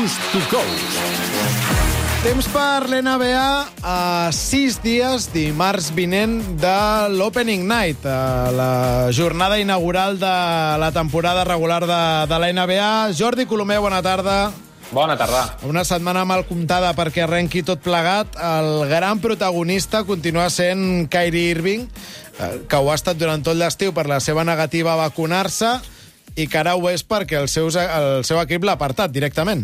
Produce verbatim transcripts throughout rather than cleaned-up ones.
Coast to Coast. Temps per l'N B A a sis dies, dimarts vinent, de l'Opening Night, la jornada inaugural de la temporada regular de, de la N B A. Jordi Colomer, bona tarda. Bona tarda. Una setmana mal comptada perquè arrenqui tot plegat. El gran protagonista continua sent Kyrie Irving, que ho ha estat durant tot l'estiu per la seva negativa a vacunar-se i que ara ho és perquè el seu, el seu equip l'ha apartat directament.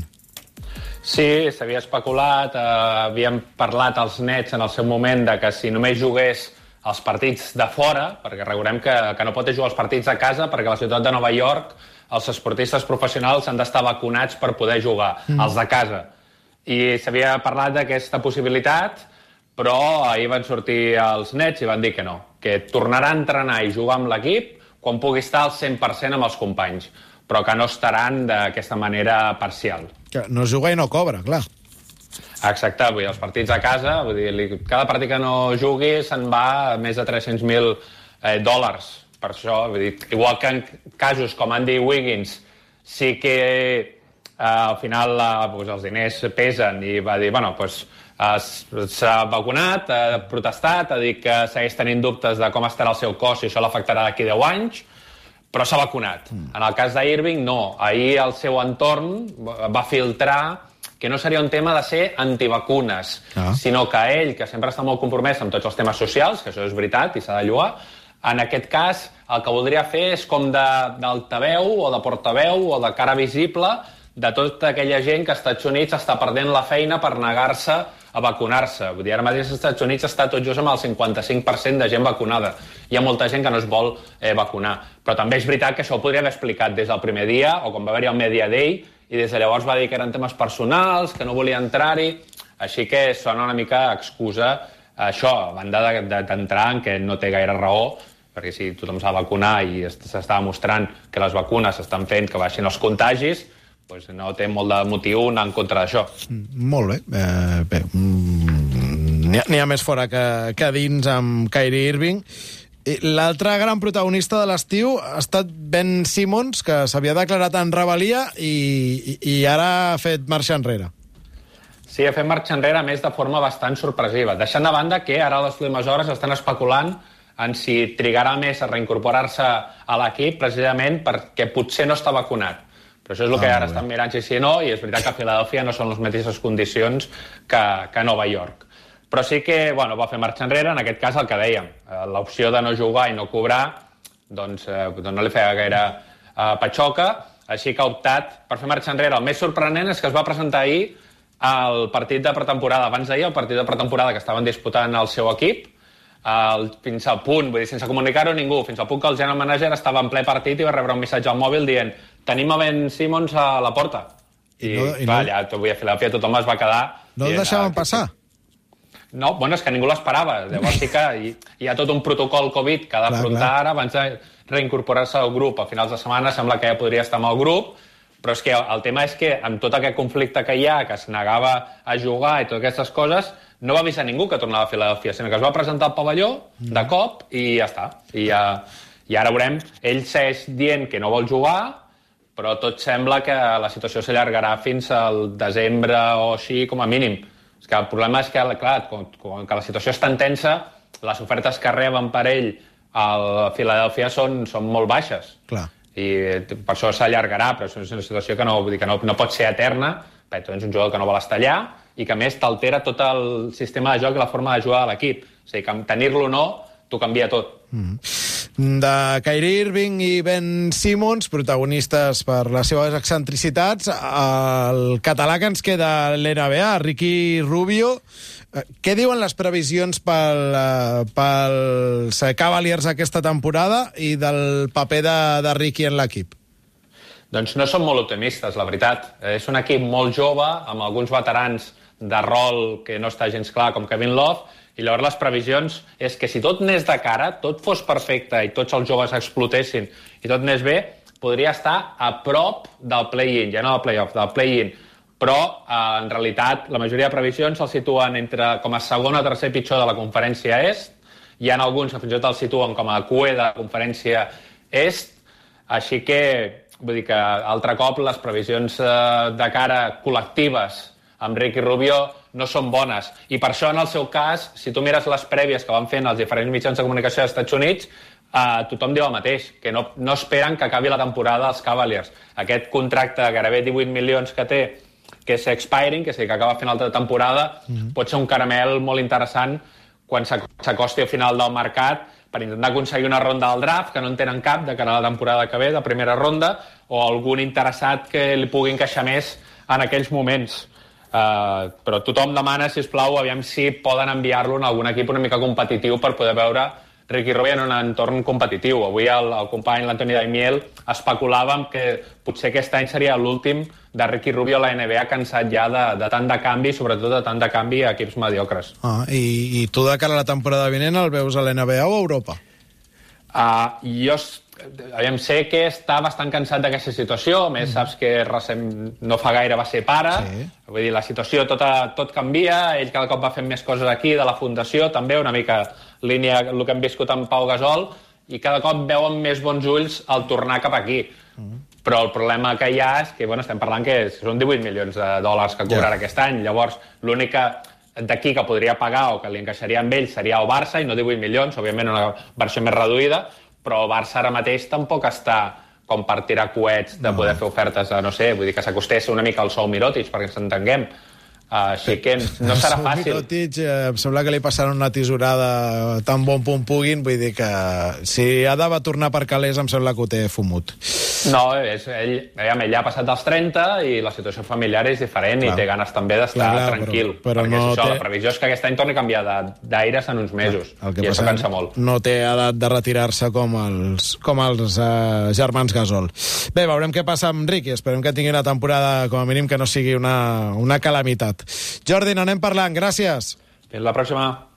Sí, s'havia especulat, eh, havíem parlat als Nets en el seu moment de que si només jugués els partits de fora, perquè recordem que, que no pot jugar els partits a casa perquè a la ciutat de Nova York els esportistes professionals han d'estar vacunats per poder jugar, mm. els de casa. I s'havia parlat d'aquesta possibilitat, però ahir van sortir els Nets i van dir que no, que tornarà a entrenar i jugar amb l'equip quan pugui estar al cent per cent amb els companys, però que no estaran d'aquesta manera parcial. Que no juga i no cobra, clar. Exacte, vull dir, els partits a casa, vull dir, cada partit que no jugui se'n va a més de tres-cents mil eh, dòlars. Per això, vull dir, igual que en casos com Andy Wiggins, sí que eh, al final eh, doncs els diners pesen i va dir, bueno, doncs s'ha vacunat, ha protestat, ha dit que segueix tenint dubtes de com estarà el seu cos i això l'afectarà d'aquí deu anys, però s'ha vacunat. Mm. En el cas d'Irving, no. Ahir el seu entorn va filtrar que no seria un tema de ser antivacunes, ah. sinó que ell, que sempre està molt compromès amb tots els temes socials, que això és veritat i s'ha de lloar, en aquest cas el que voldria fer és com d'altaveu o de portaveu o de cara visible de tota aquella gent que als Estats Units està perdent la feina per negar-se a vacunar-se. Vull dir, ara mateix als Estats Units està tot just amb el cinquanta-cinc per cent de gent vacunada. Hi ha molta gent que no es vol eh, vacunar. Però també és veritat que això ho podria haver explicat des del primer dia, o quan va haver-hi el Media Day, i des de llavors va dir que eren temes personals, que no volia entrar-hi. Així que sona una mica excusa això, a banda d'entrar en què no té gaire raó, perquè si tothom s'ha de vacunar i s'està demostrant que les vacunes estan fent que baixin els contagis, doncs no té molt de motiu anar en contra d'això. Mm, molt bé. Eh, bé mm, n'hi ha, n'hi ha més fora que, que dins amb Kyrie Irving. L'altre gran protagonista de l'estiu ha estat Ben Simmons, que s'havia declarat en rebel·lia i, i, i ara ha fet marxa enrere. Sí, ha fet marxa enrere, a més de forma bastant sorpresiva. Deixant de banda que ara a les últimes hores estan especulant en si trigarà més a reincorporar-se a l'equip precisament perquè potser no està vacunat. Però això és el que ah, ara estan mirant si sí o no, i és veritat que a Filadèlfia no són les mateixes condicions que, que a Nova York. Però sí que bueno, va fer marxa enrere, en aquest cas el que dèiem, l'opció de no jugar i no cobrar, doncs, eh, doncs no li feia gaire eh, patxoca, així que ha optat per fer marxa enrere. El més sorprenent és que es va presentar ahir al partit de pretemporada, abans d'ahir, el partit de pretemporada que estaven disputant el seu equip, el, fins al punt, vull dir, sense comunicar-ho a ningú, fins al punt que el general manager estava en ple partit i va rebre un missatge al mòbil dient tenim a Ben Simmons a la porta. I, I, no, i clar, no... allà a Filadèlfia tothom es va quedar... No el deixaven passar? No, bueno, és que ningú l'esperava. Llavors sí que hi, hi ha tot un protocol Covid que ha d'afrontar ara abans de reincorporar-se al grup. A finals de setmana sembla que ja podria estar amb el grup, però és que el tema és que amb tot aquest conflicte que hi ha, que es negava a jugar i totes aquestes coses, no va avisar ningú que tornava a Filadèlfia, sinó que es va presentar al pavelló mm. de cop i ja està. I, ja, I ara veurem, ell segueix dient que no vol jugar, però tot sembla que la situació s'allargarà fins al desembre o així, com a mínim. És que el problema és que, clar, com, com que la situació és tan tensa, les ofertes que reben per ell a Filadèlfia són, són molt baixes. Clar. I per això s'allargarà, però és una situació que no, vull dir, que no, no pot ser eterna, perquè tu ets un jugador que no vol estar allà i que, a més, t'altera tot el sistema de joc i la forma de jugar a l'equip. És a dir, que tenir-lo o no, t'ho canvia tot. Mm. De Kyrie Irving i Ben Simmons, protagonistes per les seves excentricitats, el català que ens queda a l'N B A, Ricky Rubio, què diuen les previsions pel, pels Cavaliers aquesta temporada i del paper de, de Ricky en l'equip? Doncs no són molt optimistes, la veritat. És un equip molt jove, amb alguns veterans de rol que no està gens clar, com Kevin Love, i llavors les previsions és que si tot anés de cara, tot fos perfecte i tots els joves explotessin i tot anés bé, podria estar a prop del play-in, ja no del play-off, del play-in. Però, eh, en realitat, la majoria de previsions el situen entre com a segon o tercer pitjor de la conferència est. Hi ha alguns que fins i tot el situen com a Q E de la conferència est. Així que, vull dir que altre cop les previsions eh, de cara col·lectives amb Ricky Rubio no són bones. I per això, en el seu cas, si tu mires les prèvies que van fent els diferents mitjans de comunicació dels Estats Units, eh, tothom diu el mateix, que no, no esperen que acabi la temporada als Cavaliers. Aquest contracte de gairebé divuit milions que té, que és expiring, que és a dir, que acaba a final de temporada, mm-hmm. pot ser un caramel molt interessant quan s'acosti al final del mercat per intentar aconseguir una ronda del draft, que no en tenen cap de cara a la temporada que ve, de primera ronda, o algun interessat que li pugui encaixar més en aquells moments. Uh, però tothom demana, si us plau, aviam si poden enviar-lo en algun equip una mica competitiu per poder veure Ricky Rubio en un entorn competitiu. Avui el, el company, l'Antoni Daimiel, especulàvem que potser aquest any seria l'últim de Ricky Rubio a la N B A, cansat ja de, de tant de canvi, sobretot de tant de canvi a equips mediocres. Ah, i, I tu de cara a la temporada vinent el veus a la N B A o a Europa? Uh, jo aviam, sé que està bastant cansat d'aquesta situació, a més mm. saps que recent, no fa gaire va ser pare, sí. Vull dir, la situació tota, tot canvia, ell cada cop va fent més coses aquí, de la fundació també, una mica línia el que hem viscut amb Pau Gasol, i cada cop veuen més bons ulls al tornar cap aquí. Mm. Però el problema que hi ha és que, bueno, estem parlant que són divuit milions de dòlars que cobrarà yeah. aquest any, llavors l'única d'aquí que podria pagar o que li encaixaria amb ell seria el Barça, i no divuit milions, òbviament una versió més reduïda, però el Barça ara mateix tampoc està com per tirar coets de poder fer ofertes a, no sé, vull dir que s'acostés una mica al Sou Mirotic, perquè ens entenguem. Uh, així que no serà fàcil. Mirotic, eh, em sembla que li passaran una tisorada tan bon punt puguin, vull dir que si ha de tornar per calés em sembla que ho té fumut. No, és, ell, ell, ell ha passat dels trenta i la situació familiar és diferent, clar. I té ganes també d'estar clar, clar, tranquil. Però, però perquè no és això, té... la previsió és que aquest any torni a canviar d'aires en uns mesos, clar, i això cansa molt. No té edat de retirar-se com els, com els uh, germans Gasol. Bé, veurem què passa amb Ricky, esperem que tingui una temporada com a mínim que no sigui una, una calamitat. Jordi, n'anem parlant, gràcies. Fins la pròxima.